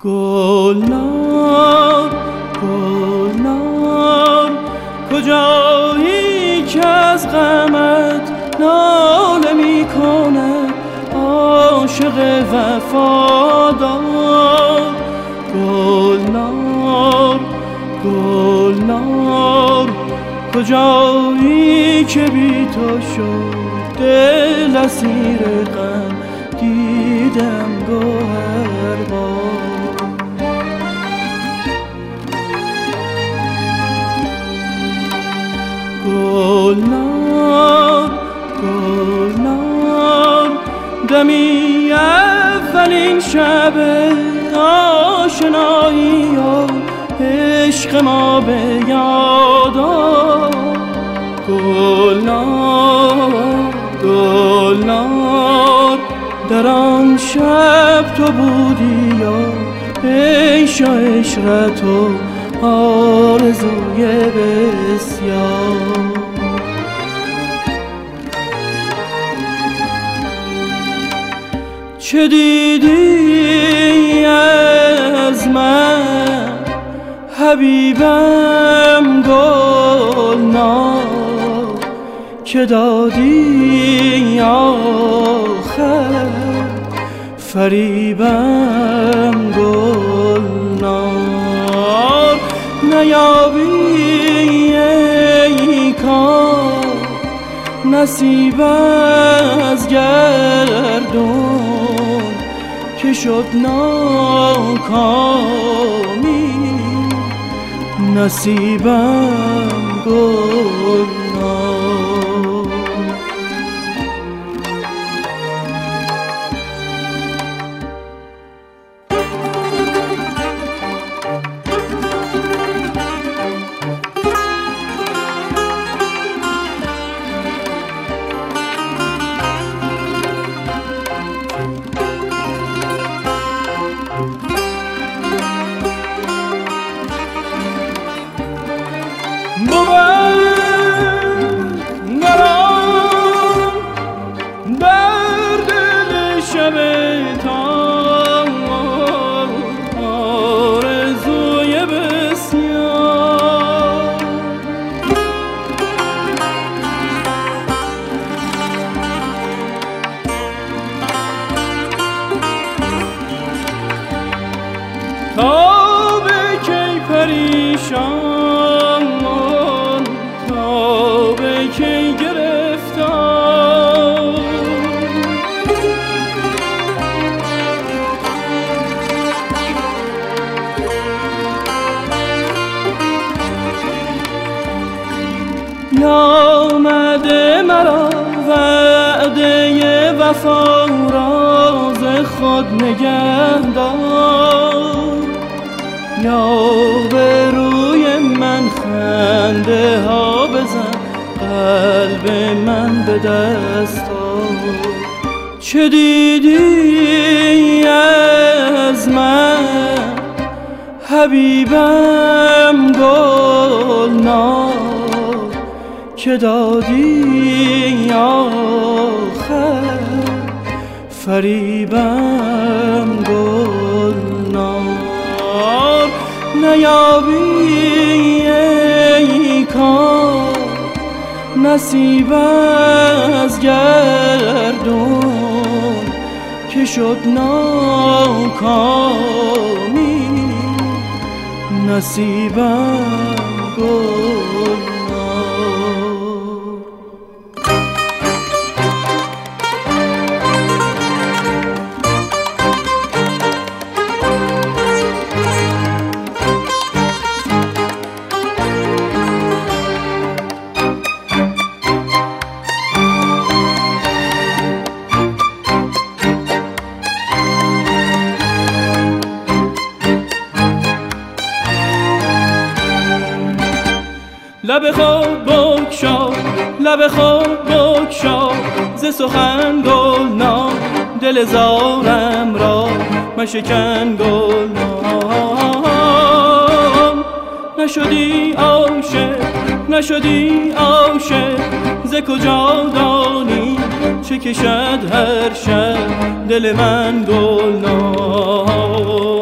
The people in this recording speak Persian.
گلنار گلنار کجایی که از غمت ناله می کند عاشق وفادار گلنار گلنار کجایی که بی تو شد دل اسیر غم دیدم گوهربار گلنار گلنار دمی اولین شب آشنایی و عشق ما به یادم گلنار گلنار در آن شب تو بودی و عیش و عشرت و آرزوی بسیار چه دیدی از من حبیبم گلنار که دادی آخر فریبم گلنار نیابی ای کار نصیب از گردون که شد ناکامی نصیبم گلنار تا به کی پریشان تا به کی گرفتار آمده مرا وعده وفا راز خود نگهدار یا به روی من خنده ها بزن قلب من به دست آور چه دیدی از من حبیبم گلنار که دادی آخر فریبم گلنار نیابی ای کار نصیب از گردون که شد ناکامی نصیبم گلنار لب خود بگشا لب خود بگشا ز سخن گلنار دل زارم را مشکن گلنار نشدی عاشق نشدی عاشق ز کجا دانی چه کشد هر شب دل من گلنار